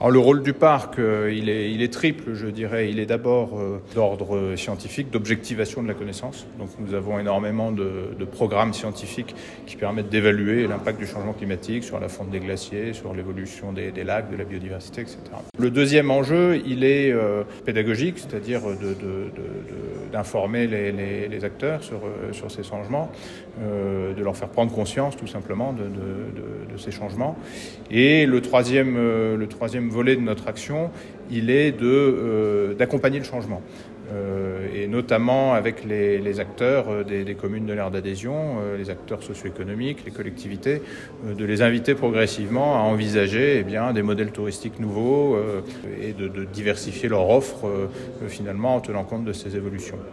Alors, le rôle du parc, il est triple, je dirais. Il est d'abord d'ordre scientifique, d'objectivation de la connaissance. Donc nous avons énormément de programmes scientifiques qui permettent d'évaluer l'impact du changement climatique sur la fonte des glaciers, sur l'évolution des lacs, de la biodiversité, etc. Le deuxième enjeu, il est pédagogique, c'est-à-dire d'informer les acteurs sur ces changements, de leur faire prendre conscience tout simplement de ces changements. Et le troisième volet de notre action, il est d'accompagner le changement. Et notamment avec les acteurs des communes de l'aire d'adhésion, les acteurs socio-économiques, les collectivités, de les inviter progressivement à envisager des modèles touristiques nouveaux et de diversifier leur offre finalement en tenant compte de ces évolutions.